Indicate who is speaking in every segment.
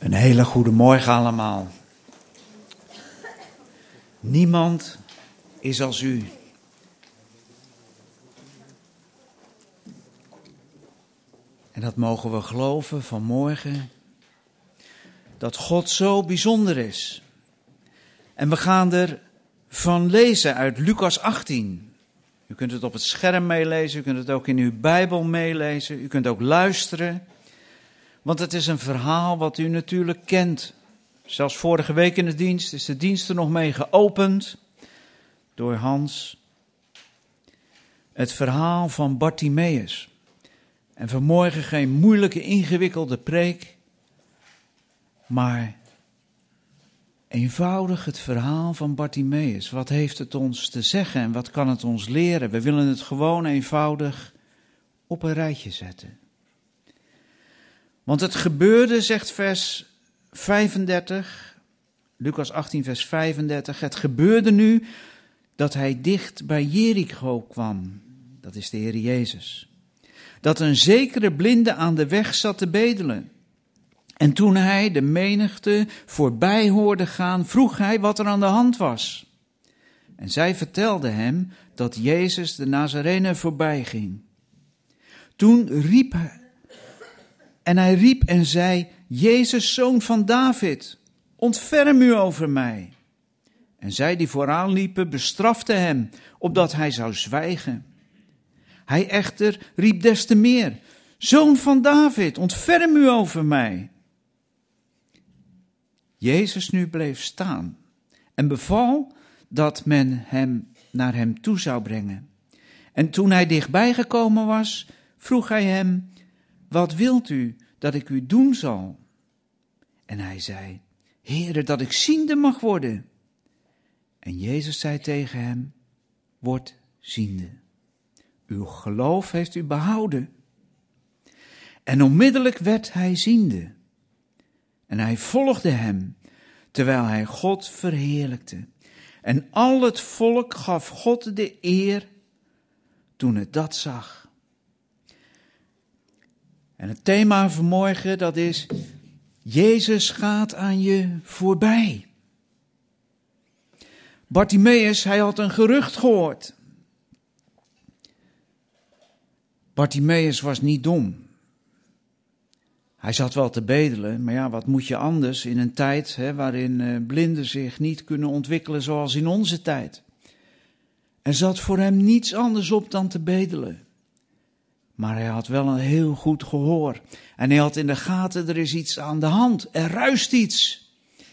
Speaker 1: Een hele goede morgen allemaal. Niemand is als u. En dat mogen we geloven vanmorgen, dat God zo bijzonder is. En we gaan ervan lezen uit Lucas 18. U kunt het op het scherm meelezen, u kunt het ook in uw Bijbel meelezen, u kunt ook luisteren. Want het is een verhaal wat u natuurlijk kent. Zelfs vorige week in de dienst is de dienst er nog mee geopend door Hans. Het verhaal van Bartimeus. En vanmorgen geen moeilijke, ingewikkelde preek, maar eenvoudig het verhaal van Bartimeus. Wat heeft het ons te zeggen en wat kan het ons leren? We willen het gewoon eenvoudig op een rijtje zetten. Want het gebeurde, zegt vers 35, Lucas 18 vers 35, het gebeurde nu dat hij dicht bij Jericho kwam, dat is de Heer Jezus, dat een zekere blinde aan de weg zat te bedelen. En toen hij de menigte voorbij hoorde gaan, vroeg hij wat er aan de hand was. En zij vertelde hem dat Jezus de Nazarener voorbij ging. Toen riep hij riep en zei, Jezus, zoon van David, ontferm u over mij. En zij die vooraan liepen, bestraften hem, opdat hij zou zwijgen. Hij echter riep des te meer, zoon van David, ontferm u over mij. Jezus nu bleef staan en beval dat men hem naar hem toe zou brengen. En toen hij dichtbij gekomen was, vroeg hij hem, wat wilt u dat ik u doen zal? En hij zei, Heere, dat ik ziende mag worden. En Jezus zei tegen hem, word ziende. Uw geloof heeft u behouden. En onmiddellijk werd hij ziende. En hij volgde hem, terwijl hij God verheerlijkte. En al het volk gaf God de eer toen het dat zag. En het thema vanmorgen, dat is, Jezus gaat aan je voorbij. Bartimeus, hij had een gerucht gehoord. Bartimeus was niet dom. Hij zat wel te bedelen, maar ja, wat moet je anders in een tijd waarin blinden zich niet kunnen ontwikkelen zoals in onze tijd. Er zat voor hem niets anders op dan te bedelen. Maar hij had wel een heel goed gehoor. En hij had in de gaten, er is iets aan de hand. Er ruist iets.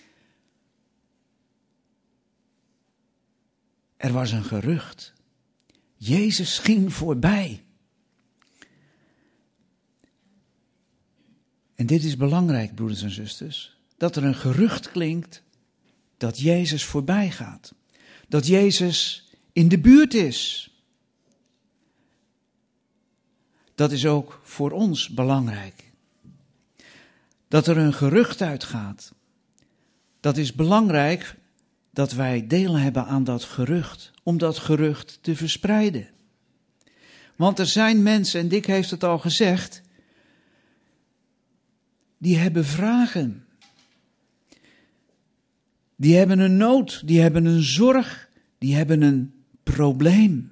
Speaker 1: Er was een gerucht. Jezus ging voorbij. En dit is belangrijk, broeders en zusters. Dat er een gerucht klinkt dat Jezus voorbij gaat. Dat Jezus in de buurt is. Dat is ook voor ons belangrijk. Dat er een gerucht uitgaat. Dat is belangrijk dat wij deel hebben aan dat gerucht. Om dat gerucht te verspreiden. Want er zijn mensen, en Dick heeft het al gezegd, die hebben vragen. Die hebben een nood, die hebben een zorg, die hebben een probleem.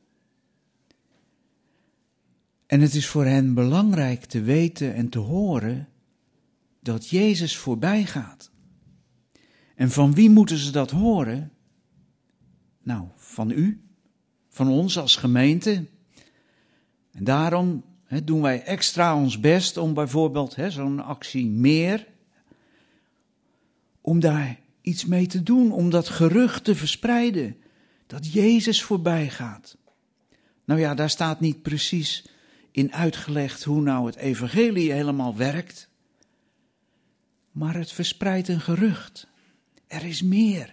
Speaker 1: En het is voor hen belangrijk te weten en te horen dat Jezus voorbij gaat. En van wie moeten ze dat horen? Nou, van u, van ons als gemeente. En daarom doen wij extra ons best om bijvoorbeeld zo'n actie meer, om daar iets mee te doen, om dat gerucht te verspreiden, dat Jezus voorbij gaat. Nou ja, daar staat niet precies in uitgelegd hoe nou het evangelie helemaal werkt. Maar het verspreidt een gerucht. Er is meer.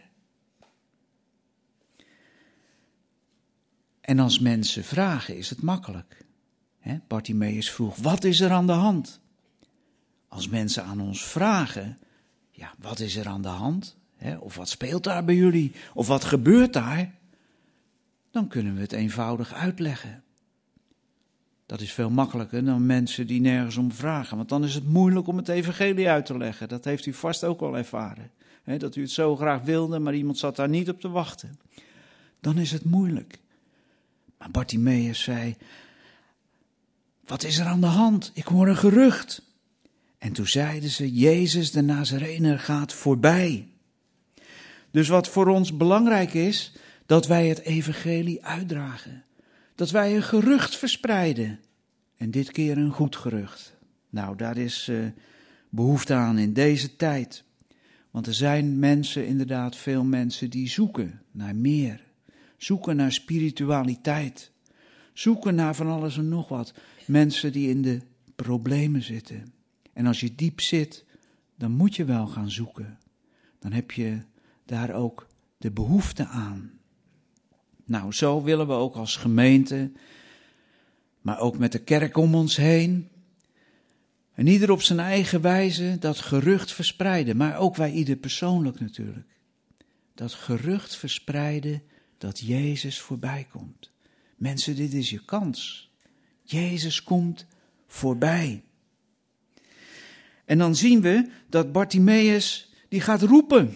Speaker 1: En als mensen vragen is het makkelijk. Bartimeus vroeg, wat is er aan de hand? Als mensen aan ons vragen, ja, wat is er aan de hand? Of wat speelt daar bij jullie? Of wat gebeurt daar? Dan kunnen we het eenvoudig uitleggen. Dat is veel makkelijker dan mensen die nergens om vragen. Want dan is het moeilijk om het evangelie uit te leggen. Dat heeft u vast ook al ervaren. Dat u het zo graag wilde, maar iemand zat daar niet op te wachten. Dan is het moeilijk. Maar Bartimaeus zei, wat is er aan de hand? Ik hoor een gerucht. En toen zeiden ze, Jezus de Nazarener gaat voorbij. Dus wat voor ons belangrijk is, dat wij het evangelie uitdragen. Dat wij een gerucht verspreiden. En dit keer een goed gerucht. Nou, daar is behoefte aan in deze tijd. Want er zijn mensen, inderdaad veel mensen, die zoeken naar meer. Zoeken naar spiritualiteit. Zoeken naar van alles en nog wat. Mensen die in de problemen zitten. En als je diep zit, dan moet je wel gaan zoeken. Dan heb je daar ook de behoefte aan. Nou, zo willen we ook als gemeente, maar ook met de kerk om ons heen, en ieder op zijn eigen wijze dat gerucht verspreiden, maar ook wij ieder persoonlijk natuurlijk. Dat gerucht verspreiden dat Jezus voorbij komt. Mensen, dit is je kans. Jezus komt voorbij. En dan zien we dat Bartimaeus, die gaat roepen.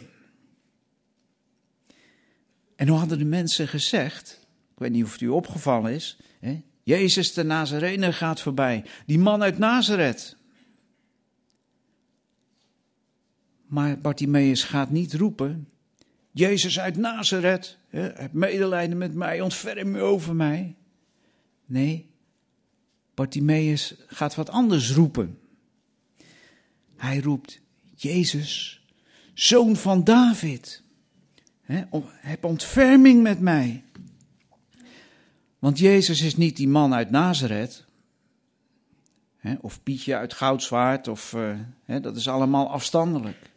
Speaker 1: En hoe hadden de mensen gezegd, ik weet niet of het u opgevallen is, Jezus de Nazarener gaat voorbij, die man uit Nazareth. Maar Bartimaeus gaat niet roepen, Jezus uit Nazareth, heb medelijden met mij, ontferm u over mij. Nee, Bartimaeus gaat wat anders roepen. Hij roept, Jezus, zoon van David, heb ontferming met mij. Want Jezus is niet die man uit Nazareth, of Pietje uit Goudswaard, dat is allemaal afstandelijk.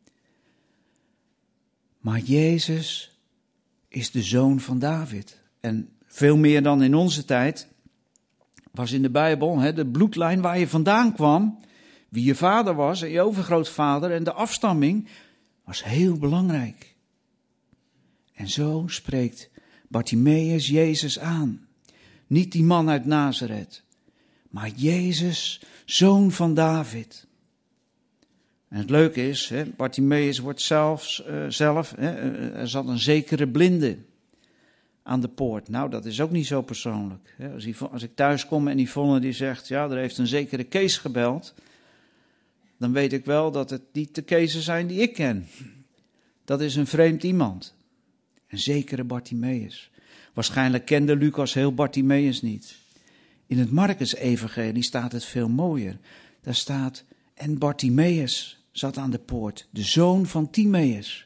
Speaker 1: Maar Jezus is de zoon van David. En veel meer dan in onze tijd was in de Bijbel de bloedlijn waar je vandaan kwam, wie je vader was en je overgrootvader en de afstamming was heel belangrijk. En zo spreekt Bartimaeus Jezus aan. Niet die man uit Nazareth, maar Jezus, zoon van David. En het leuke is, Bartimaeus wordt zelf, er zat een zekere blinde aan de poort. Nou, dat is ook niet zo persoonlijk. Als ik thuis kom en Yvonne die zegt, ja, er heeft een zekere Kees gebeld, dan weet ik wel dat het niet de Keesen zijn die ik ken. Dat is een vreemd iemand. Een zekere Bartimaeus. Waarschijnlijk kende Lucas heel Bartimaeus niet. In het Markus-evangelie staat het veel mooier. Daar staat, en Bartimaeus zat aan de poort, de zoon van Timaeus.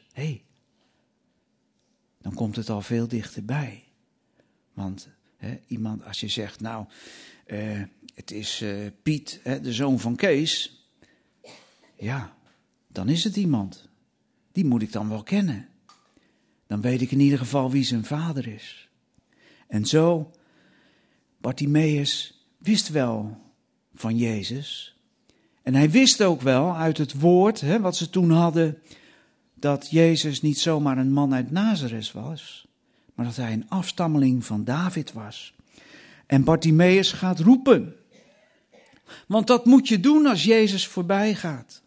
Speaker 1: Dan komt het al veel dichterbij. Want iemand, als je zegt, nou, het is Piet, de zoon van Kees. Ja, dan is het iemand. Die moet ik dan wel kennen. Dan weet ik in ieder geval wie zijn vader is. En zo, Bartimaeus wist wel van Jezus. En hij wist ook wel uit het woord, wat ze toen hadden, dat Jezus niet zomaar een man uit Nazareth was, maar dat hij een afstammeling van David was. En Bartimaeus gaat roepen. Want dat moet je doen als Jezus voorbij gaat.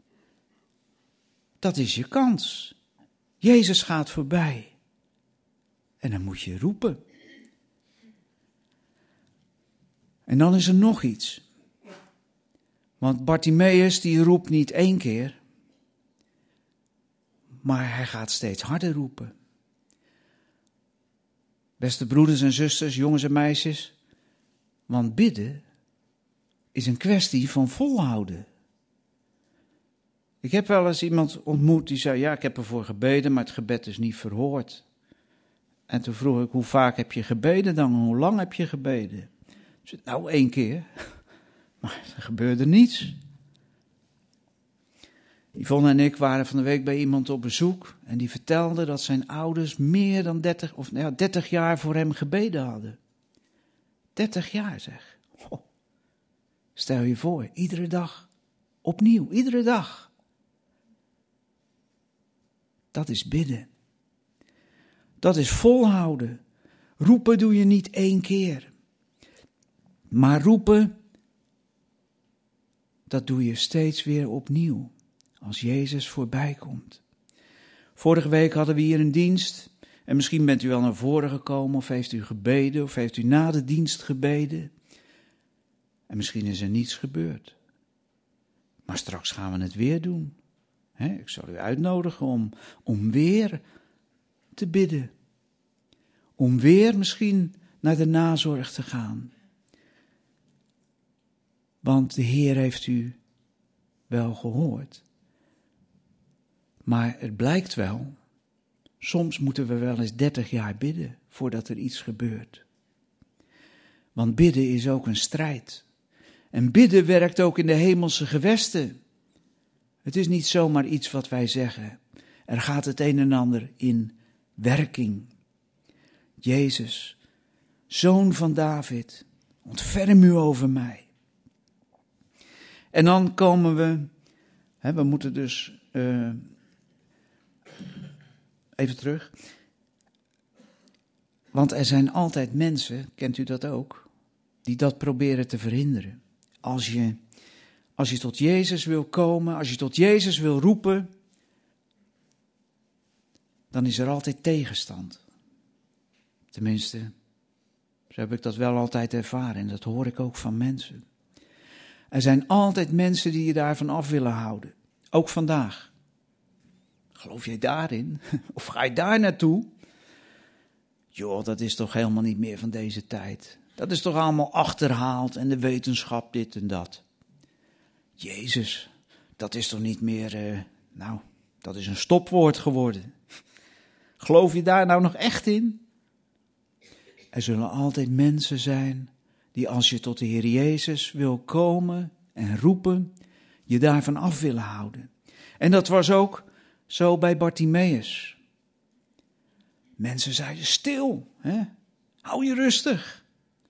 Speaker 1: Dat is je kans. Jezus gaat voorbij. En dan moet je roepen. En dan is er nog iets. Want Bartimaeus die roept niet 1 keer. Maar hij gaat steeds harder roepen. Beste broeders en zusters, jongens en meisjes. Want bidden is een kwestie van volhouden. Ik heb wel eens iemand ontmoet die zei, ja, ik heb ervoor gebeden, maar het gebed is niet verhoord. En toen vroeg ik, hoe vaak heb je gebeden dan? Hoe lang heb je gebeden? Zei, nou, 1 keer. Maar er gebeurde niets. Yvonne en ik waren van de week bij iemand op bezoek en die vertelde dat zijn ouders meer dan 30 jaar voor hem gebeden hadden. 30 jaar zeg. Oh. Stel je voor, iedere dag, opnieuw, iedere dag. Dat is bidden. Dat is volhouden. Roepen doe je niet 1 keer. Maar roepen, dat doe je steeds weer opnieuw, als Jezus voorbij komt. Vorige week hadden we hier een dienst, en misschien bent u wel naar voren gekomen, of heeft u gebeden, of heeft u na de dienst gebeden. En misschien is er niets gebeurd. Maar straks gaan we het weer doen. Ik zal u uitnodigen om weer te bidden. Om weer misschien naar de nazorg te gaan. Want de Heer heeft u wel gehoord. Maar het blijkt wel, soms moeten we wel eens 30 jaar bidden voordat er iets gebeurt. Want bidden is ook een strijd. En bidden werkt ook in de hemelse gewesten. Het is niet zomaar iets wat wij zeggen. Er gaat het een en ander in werking. Jezus, Zoon van David, ontferm u over mij. En dan komen we moeten dus, even terug. Want er zijn altijd mensen, kent u dat ook, die dat proberen te verhinderen. Als je tot Jezus wil komen, als je tot Jezus wil roepen, dan is er altijd tegenstand. Tenminste, zo heb ik dat wel altijd ervaren en dat hoor ik ook van mensen. Er zijn altijd mensen die je daarvan af willen houden, ook vandaag. Geloof jij daarin? Of ga je daar naartoe? Joh, dat is toch helemaal niet meer van deze tijd. Dat is toch allemaal achterhaald en de wetenschap dit en dat. Jezus, dat is toch niet meer, dat is een stopwoord geworden. Geloof je daar nou nog echt in? Er zullen altijd mensen zijn die als je tot de Heer Jezus wil komen en roepen, je daarvan af willen houden. En dat was ook zo bij Bartimeus. Mensen zeiden stil, hou je rustig.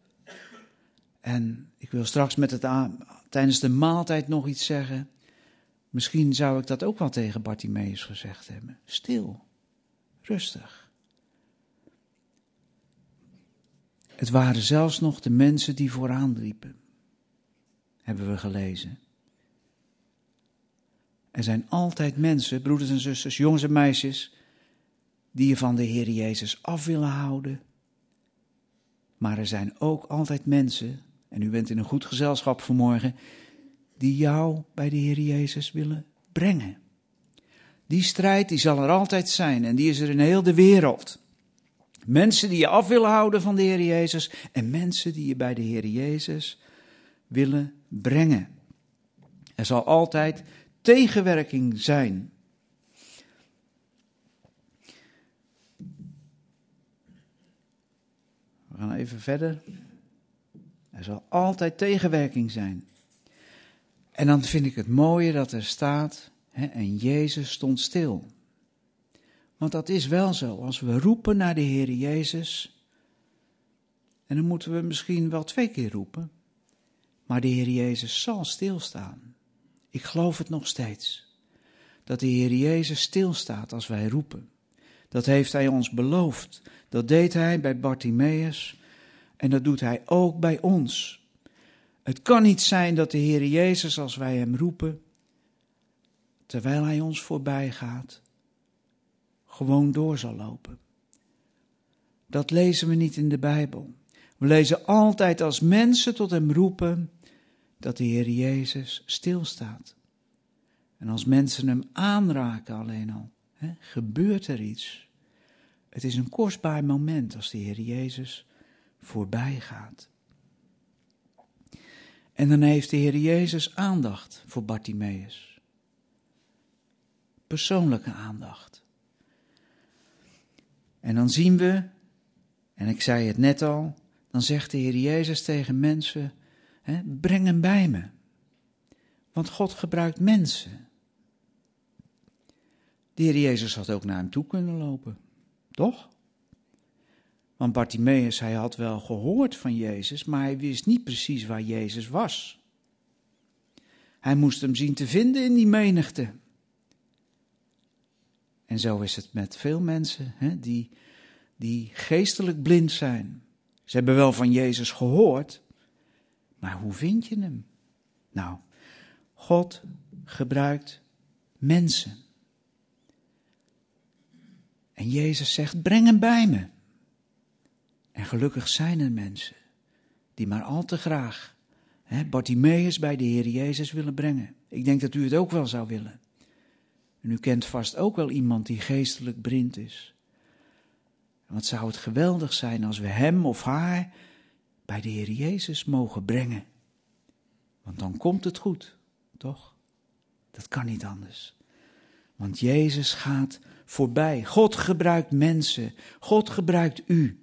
Speaker 1: En ik wil straks tijdens de maaltijd nog iets zeggen. Misschien zou ik dat ook wel tegen Bartimeus gezegd hebben. Stil, rustig. Het waren zelfs nog de mensen die vooraan liepen, hebben we gelezen. Er zijn altijd mensen, broeders en zusters, jongens en meisjes, die je van de Heer Jezus af willen houden. Maar er zijn ook altijd mensen, en u bent in een goed gezelschap vanmorgen, die jou bij de Heer Jezus willen brengen. Die strijd die zal er altijd zijn en die is er in heel de wereld. Mensen die je af willen houden van de Heer Jezus en mensen die je bij de Heer Jezus willen brengen. Er zal altijd tegenwerking zijn. We gaan even verder. Er zal altijd tegenwerking zijn. En dan vind ik het mooie dat er staat, en Jezus stond stil. Want dat is wel zo, als we roepen naar de Heer Jezus, en dan moeten we misschien wel 2 keer roepen, maar de Heer Jezus zal stilstaan. Ik geloof het nog steeds, dat de Heer Jezus stilstaat als wij roepen. Dat heeft Hij ons beloofd. Dat deed Hij bij Bartimeus en dat doet Hij ook bij ons. Het kan niet zijn dat de Heer Jezus, als wij Hem roepen, terwijl Hij ons voorbij gaat, gewoon door zal lopen. Dat lezen we niet in de Bijbel. We lezen altijd als mensen tot Hem roepen, dat de Heer Jezus stilstaat. En als mensen Hem aanraken alleen al, gebeurt er iets. Het is een kostbaar moment als de Heer Jezus voorbij gaat. En dan heeft de Heer Jezus aandacht voor Bartimeus. Persoonlijke aandacht. En dan zien we, en ik zei het net al, dan zegt de Heer Jezus tegen mensen, breng hem bij me. Want God gebruikt mensen. De Heer Jezus had ook naar hem toe kunnen lopen, toch? Want Bartimeus, hij had wel gehoord van Jezus, maar hij wist niet precies waar Jezus was. Hij moest hem zien te vinden in die menigte. En zo is het met veel mensen die geestelijk blind zijn. Ze hebben wel van Jezus gehoord, Maar hoe vind je hem? Nou, God gebruikt mensen. En Jezus zegt, breng hem bij me. En gelukkig zijn er mensen die maar al te graag Bartimeus bij de Heer Jezus willen brengen. Ik denk dat u het ook wel zou willen. En u kent vast ook wel iemand die geestelijk blind is. En wat zou het geweldig zijn als we hem of haar bij de Heer Jezus mogen brengen. Want dan komt het goed, toch? Dat kan niet anders. Want Jezus gaat voorbij. God gebruikt mensen. God gebruikt u.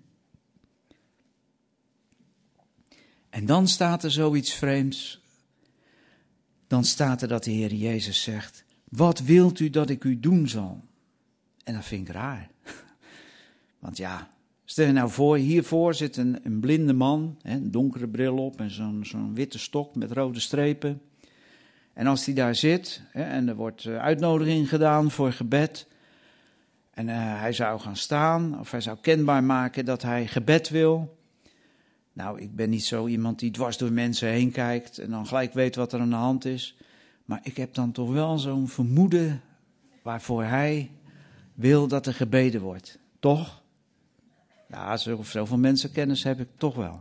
Speaker 1: En dan staat er zoiets vreemds. Dan staat er dat de Heer Jezus zegt, wat wilt u dat ik u doen zal? En dat vind ik raar. Want ja, stel je nou voor, hiervoor zit een blinde man, een donkere bril op en zo'n witte stok met rode strepen. En als hij daar zit en er wordt uitnodiging gedaan voor gebed en hij zou gaan staan of hij zou kenbaar maken dat hij gebed wil. Nou, ik ben niet zo iemand die dwars door mensen heen kijkt en dan gelijk weet wat er aan de hand is. Maar ik heb dan toch wel zo'n vermoeden waarvoor hij wil dat er gebeden wordt. Toch? Ja, zoveel mensenkennis heb ik toch wel.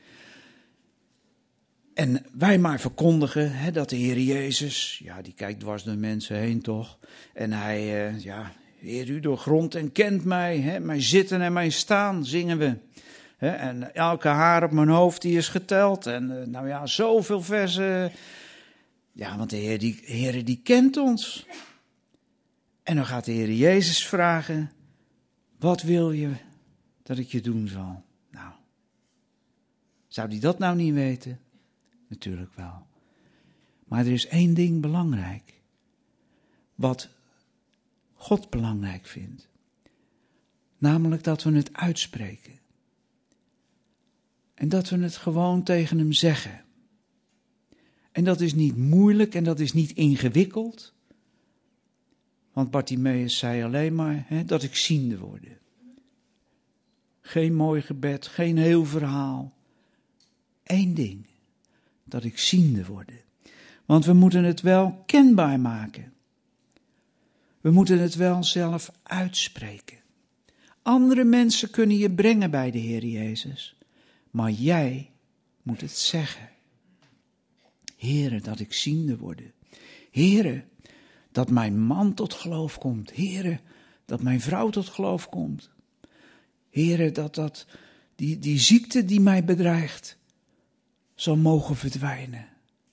Speaker 1: En wij maar verkondigen dat de Heer Jezus, ja, die kijkt dwars door mensen heen toch. En hij, Heer, u doorgrondt en kent mij, mijn zitten en mijn staan, zingen we. En elke haar op mijn hoofd die is geteld. En zoveel versen. Ja, want de Heer die kent ons. En dan gaat de Heer Jezus vragen, wat wil je dat ik je doen zal? Nou, zou die dat nou niet weten? Natuurlijk wel. Maar er is één ding belangrijk. Wat God belangrijk vindt. Namelijk dat we het uitspreken. En dat we het gewoon tegen hem zeggen. En dat is niet moeilijk en dat is niet ingewikkeld. Want Bartimeus zei alleen maar dat ik ziende worde. Geen mooi gebed, geen heel verhaal. Eén ding, dat ik ziende worde. Want we moeten het wel kenbaar maken. We moeten het wel zelf uitspreken. Andere mensen kunnen je brengen bij de Heer Jezus. Maar jij moet het zeggen. Heere, dat ik ziende worde. Heere, dat mijn man tot geloof komt. Heere, dat mijn vrouw tot geloof komt. Heere, dat die ziekte die mij bedreigt, zal mogen verdwijnen.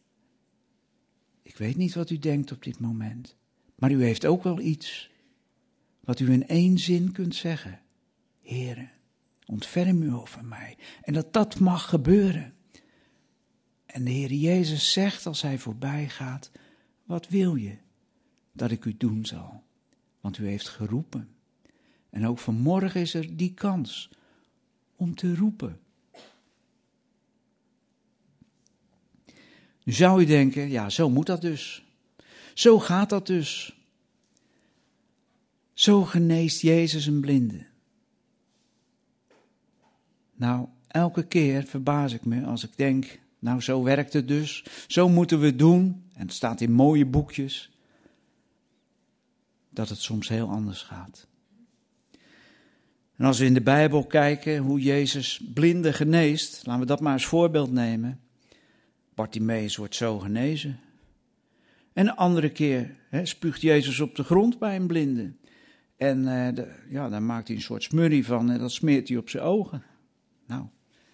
Speaker 1: Ik weet niet wat u denkt op dit moment. Maar u heeft ook wel iets wat u in één zin kunt zeggen. Heere, ontferm u over mij. En dat mag gebeuren. En de Heer Jezus zegt als hij voorbij gaat, wat wil je dat ik u doen zal? Want u heeft geroepen. En ook vanmorgen is er die kans om te roepen. Nu zou u denken, ja, zo moet dat dus. Zo gaat dat dus. Zo geneest Jezus een blinde. Nou, elke keer verbaas ik me als ik denk, nou zo werkt het dus. Zo moeten we het doen. En het staat in mooie boekjes. Dat het soms heel anders gaat. En als we in de Bijbel kijken hoe Jezus blinden geneest, laten we dat maar als voorbeeld nemen. Bartimeus wordt zo genezen. En een andere keer spuugt Jezus op de grond bij een blinde. En daar maakt hij een soort smurrie van en dat smeert hij op zijn ogen. Nou.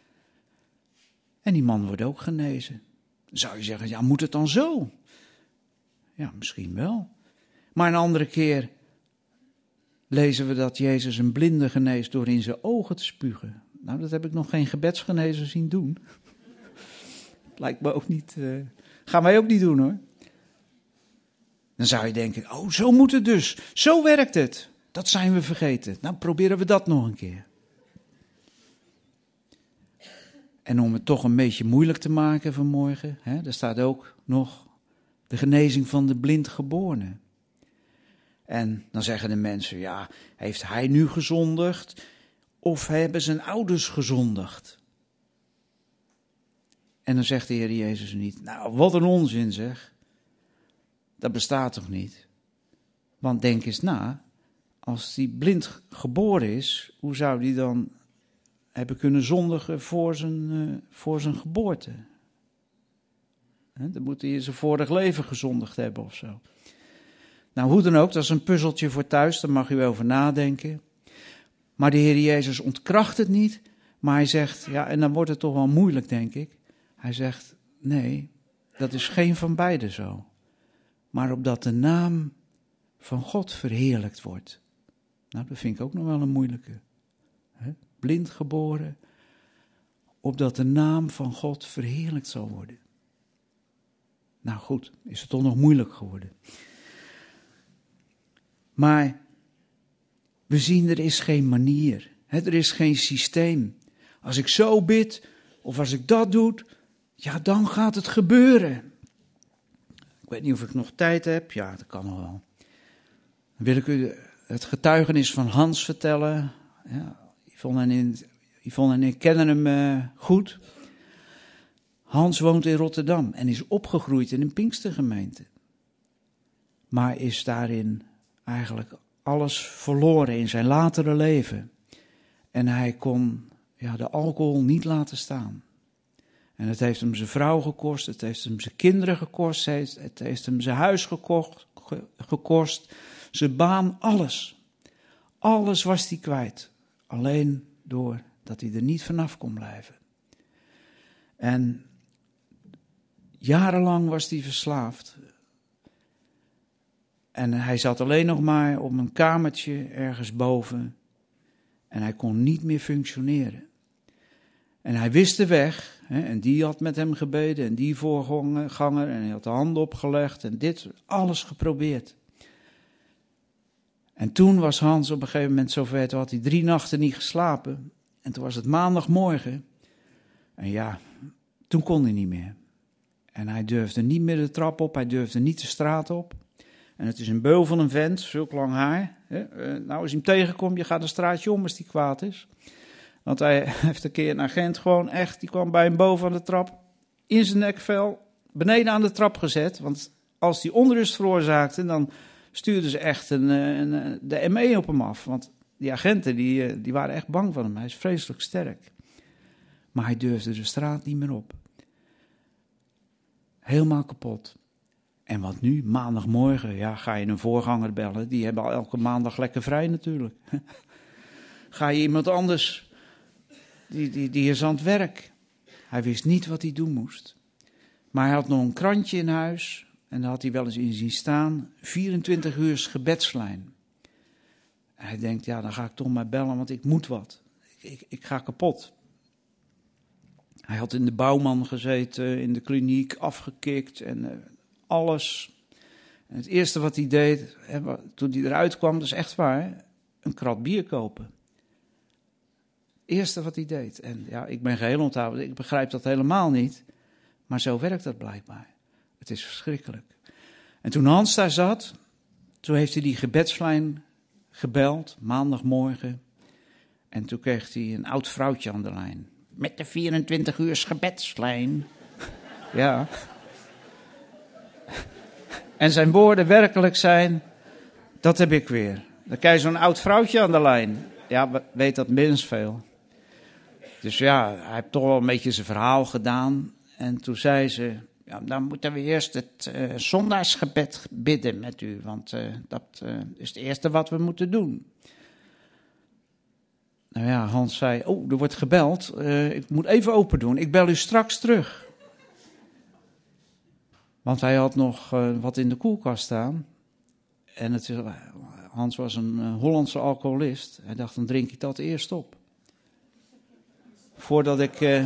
Speaker 1: En die man wordt ook genezen. Dan zou je zeggen, ja, moet het dan zo? Ja, misschien wel. Maar een andere keer lezen we dat Jezus een blinde geneest door in zijn ogen te spugen. Nou, dat heb ik nog geen gebedsgenezer zien doen. Lijkt me ook niet, gaan wij ook niet doen hoor. Dan zou je denken, oh zo moet het dus, zo werkt het. Dat zijn we vergeten. Nou, proberen we dat nog een keer. En om het toch een beetje moeilijk te maken vanmorgen, er staat ook nog de genezing van de blindgeborene. En dan zeggen de mensen, ja, heeft hij nu gezondigd of hebben zijn ouders gezondigd? En dan zegt de Heer Jezus niet, nou wat een onzin zeg. Dat bestaat toch niet? Want denk eens na, als die blind geboren is, hoe zou die dan hebben kunnen zondigen voor zijn geboorte? Dan moet hij in zijn vorig leven gezondigd hebben of zo. Nou, hoe dan ook, dat is een puzzeltje voor thuis, daar mag u over nadenken. Maar de Heer Jezus ontkracht het niet, maar hij zegt, ja, en dan wordt het toch wel moeilijk, denk ik. Hij zegt, nee, dat is geen van beide zo. Maar opdat de naam van God verheerlijkt wordt. Nou, dat vind ik ook nog wel een moeilijke. Blind geboren, opdat de naam van God verheerlijkt zal worden. Nou goed, is het toch nog moeilijk geworden. Maar we zien, er is geen manier. Er is geen systeem. Als ik zo bid, of als ik dat doe, ja, dan gaat het gebeuren. Ik weet niet of ik nog tijd heb. Ja, dat kan nog wel. Dan wil ik u het getuigenis van Hans vertellen. Ja, Yvonne en ik kennen hem goed. Hans woont in Rotterdam en is opgegroeid in een Pinkstergemeente. Maar is daarin eigenlijk alles verloren in zijn latere leven. En hij kon de alcohol niet laten staan. En het heeft hem zijn vrouw gekost, het heeft hem zijn kinderen gekost, het heeft hem zijn huis gekost, zijn baan, alles. Alles was hij kwijt. Alleen doordat hij er niet vanaf kon blijven. En jarenlang was hij verslaafd. En hij zat alleen nog maar op een kamertje ergens boven. En hij kon niet meer functioneren. En hij wist de weg. En die had met hem gebeden. En die voorganger. En hij had de handen opgelegd. En dit, alles geprobeerd. En toen was Hans op een gegeven moment zover. Toen had hij 3 nachten niet geslapen. En toen was het maandagmorgen. En ja, toen kon hij niet meer. En hij durfde niet meer de trap op. Hij durfde niet de straat op. En het is een beul van een vent, zulk lang haar. Nou, als je hem tegenkomt, je gaat een straatje om als die kwaad is. Want hij heeft een keer een agent gewoon echt, die kwam bij hem boven aan de trap, in zijn nekvel, beneden aan de trap gezet. Want als die onrust veroorzaakte, dan stuurden ze echt de ME op hem af. Want die agenten, die waren echt bang van hem. Hij is vreselijk sterk. Maar hij durfde de straat niet meer op. Helemaal kapot. En wat nu? Maandagmorgen, ga je een voorganger bellen. Die hebben al elke maandag lekker vrij natuurlijk. Ga je iemand anders, die is aan het werk. Hij wist niet wat hij doen moest. Maar hij had nog een krantje in huis. En daar had hij wel eens in zien staan. 24 uur gebedslijn. En hij denkt, dan ga ik toch maar bellen, want ik moet wat. Ik ga kapot. Hij had in de Bouwman gezeten, in de kliniek, afgekikt en alles. En het eerste wat hij deed, toen hij eruit kwam, dat is echt waar, een krat bier kopen. Het eerste wat hij deed. En ik ben geheel onthouden, ik begrijp dat helemaal niet. Maar zo werkt dat blijkbaar. Het is verschrikkelijk. En toen Hans daar zat, toen heeft hij die gebedslijn gebeld, maandagmorgen. En toen kreeg hij een oud vrouwtje aan de lijn. Met de 24 uur gebedslijn. Ja. En zijn woorden werkelijk zijn, dat heb ik weer. Dan krijg je zo'n oud vrouwtje aan de lijn. Ja, weet dat minst veel. Dus hij heeft toch wel een beetje zijn verhaal gedaan. En toen zei ze, dan moeten we eerst het zondagsgebed bidden met u. Want dat is het eerste wat we moeten doen. Nou ja, Hans zei, er wordt gebeld. Ik moet even open doen. Ik bel u straks terug. Want hij had nog wat in de koelkast staan. En Hans was een Hollandse alcoholist. Hij dacht, dan drink ik dat eerst op. Voordat ik...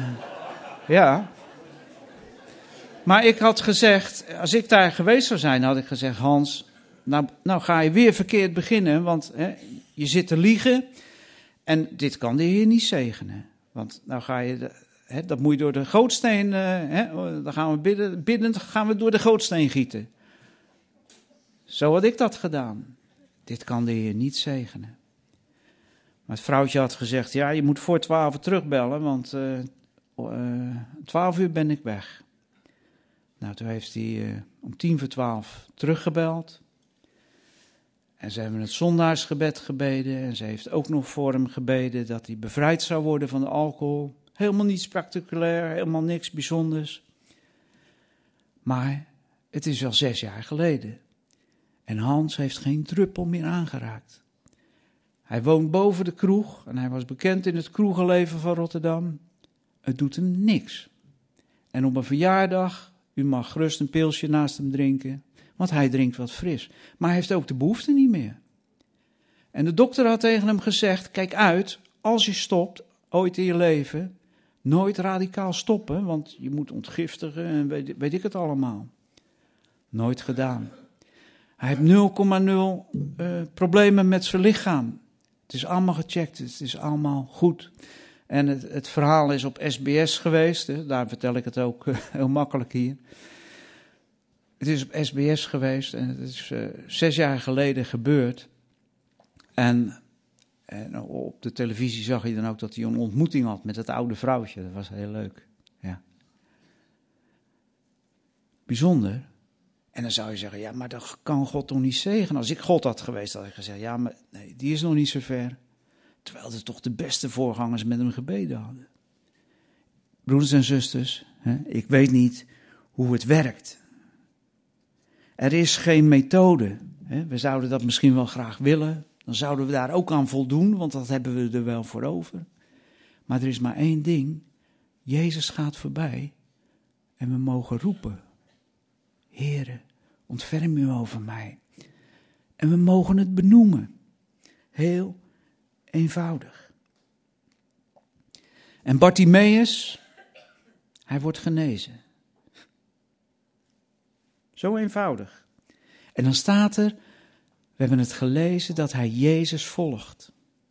Speaker 1: Maar ik had gezegd, als ik daar geweest zou zijn, had ik gezegd, Hans, nou ga je weer verkeerd beginnen. Want je zit te liegen en dit kan de Heer niet zegenen. Want nou ga je... dat moet je door de gootsteen, dan gaan we biddend gaan we door de gootsteen gieten. Zo had ik dat gedaan. Dit kan de Heer niet zegenen. Maar het vrouwtje had gezegd, je moet voor 12 terugbellen, want 12 uur ben ik weg. Nou, toen heeft hij om 11:45 teruggebeld. En ze hebben het zondaarsgebed gebeden. En ze heeft ook nog voor hem gebeden dat hij bevrijd zou worden van de alcohol. Helemaal niet spectaculair, helemaal niks bijzonders. Maar het is wel 6 jaar geleden. En Hans heeft geen druppel meer aangeraakt. Hij woont boven de kroeg en hij was bekend in het kroegenleven van Rotterdam. Het doet hem niks. En op een verjaardag, u mag gerust een pilsje naast hem drinken, want hij drinkt wat fris. Maar hij heeft ook de behoefte niet meer. En de dokter had tegen hem gezegd, kijk uit, als je stopt, ooit in je leven, nooit radicaal stoppen, want je moet ontgiftigen en weet ik het allemaal. Nooit gedaan. Hij heeft 0,0 problemen met zijn lichaam. Het is allemaal gecheckt, het is allemaal goed. En het verhaal is op SBS geweest, hè, daar vertel ik het ook heel makkelijk hier. Het is op SBS geweest en het is 6 jaar geleden gebeurd. En op de televisie zag je dan ook dat hij een ontmoeting had met het oude vrouwtje. Dat was heel leuk. Ja. Bijzonder. En dan zou je zeggen, ja, maar dat kan God toch niet zegenen? Als ik God had geweest, had ik gezegd, ja, maar nee, die is nog niet zo ver. Terwijl er toch de beste voorgangers met hem gebeden hadden. Broeders en zusters, ik weet niet hoe het werkt. Er is geen methode. We zouden dat misschien wel graag willen. Dan zouden we daar ook aan voldoen, want dat hebben we er wel voor over. Maar er is maar één ding. Jezus gaat voorbij en we mogen roepen. Heere, ontferm u over mij. En we mogen het benoemen. Heel eenvoudig. En Bartimeus, hij wordt genezen. Zo eenvoudig. En dan staat er, we hebben het gelezen, dat hij Jezus volgt.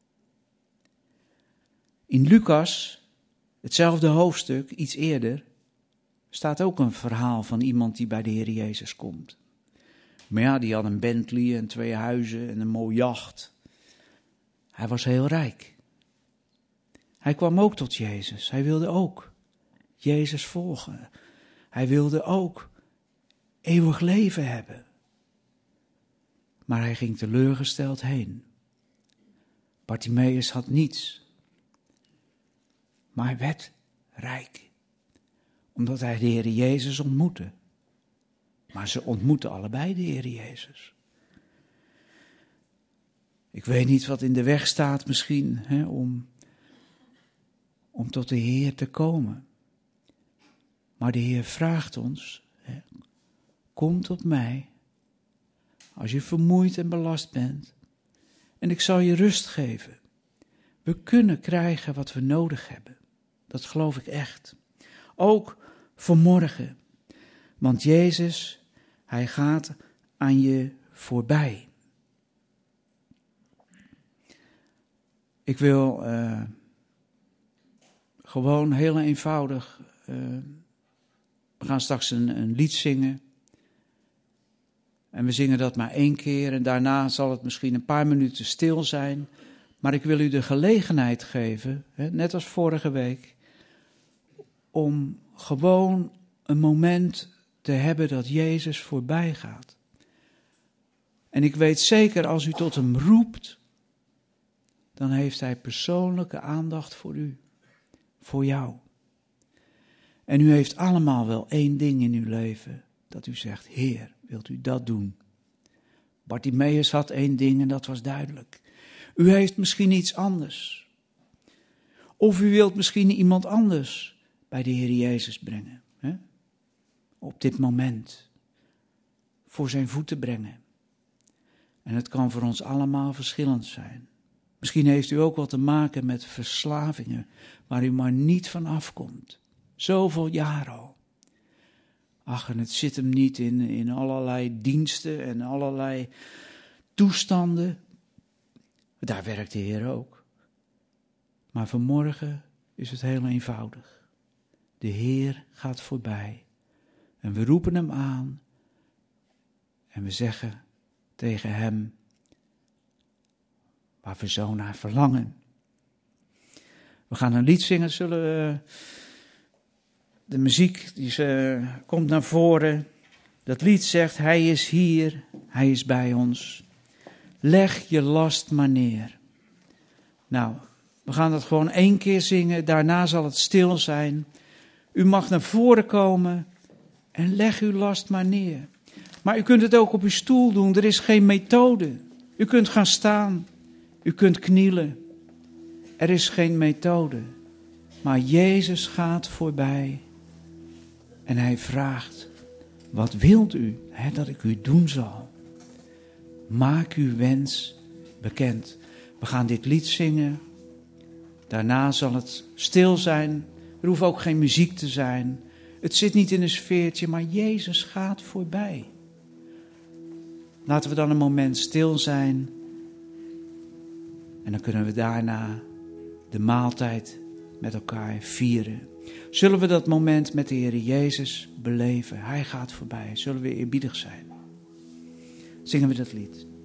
Speaker 1: In Lucas, hetzelfde hoofdstuk, iets eerder, staat ook een verhaal van iemand die bij de Heer Jezus komt. Maar ja, die had een Bentley en 2 huizen en een mooi jacht. Hij was heel rijk. Hij kwam ook tot Jezus. Hij wilde ook Jezus volgen. Hij wilde ook eeuwig leven hebben. Maar hij ging teleurgesteld heen. Bartimeus had niets. Maar hij werd rijk. Omdat hij de Heer Jezus ontmoette. Maar ze ontmoetten allebei de Heer Jezus. Ik weet niet wat in de weg staat misschien om tot de Heer te komen. Maar de Heer vraagt ons, kom tot mij als je vermoeid en belast bent en ik zal je rust geven. We kunnen krijgen wat we nodig hebben. Dat geloof ik echt. Ook vanmorgen. Want Jezus, hij gaat aan je voorbij. Ik wil gewoon heel eenvoudig, we gaan straks een lied zingen. En we zingen dat maar 1 keer en daarna zal het misschien een paar minuten stil zijn. Maar ik wil u de gelegenheid geven, net als vorige week, om gewoon een moment te hebben dat Jezus voorbij gaat. En ik weet zeker, als u tot hem roept, dan heeft hij persoonlijke aandacht voor u, voor jou. En u heeft allemaal wel 1 ding in uw leven, dat u zegt, Heer, wilt u dat doen? Bartimeus had 1 ding en dat was duidelijk. U heeft misschien iets anders. Of u wilt misschien iemand anders bij de Heer Jezus brengen. Op dit moment. Voor zijn voeten brengen. En het kan voor ons allemaal verschillend zijn. Misschien heeft u ook wat te maken met verslavingen waar u maar niet van afkomt. Zoveel jaar al. Ach, en het zit hem niet in allerlei diensten en allerlei toestanden. Daar werkt de Heer ook. Maar vanmorgen is het heel eenvoudig. De Heer gaat voorbij. En we roepen hem aan. En we zeggen tegen hem waar we zo naar verlangen. We gaan een lied zingen, zullen we De muziek die komt naar voren. Dat lied zegt, hij is hier, hij is bij ons. Leg je last maar neer. Nou, we gaan dat gewoon 1 keer zingen, daarna zal het stil zijn. U mag naar voren komen en leg uw last maar neer. Maar u kunt het ook op uw stoel doen, er is geen methode. U kunt gaan staan, u kunt knielen. Er is geen methode. Maar Jezus gaat voorbij en hij vraagt, wat wilt u dat ik u doen zal? Maak uw wens bekend. We gaan dit lied zingen. Daarna zal het stil zijn. Er hoeft ook geen muziek te zijn. Het zit niet in een sfeertje, maar Jezus gaat voorbij. Laten we dan een moment stil zijn. En dan kunnen we daarna de maaltijd met elkaar vieren. Zullen we dat moment met de Heer Jezus beleven? Hij gaat voorbij. Zullen we eerbiedig zijn? Zingen we dat lied.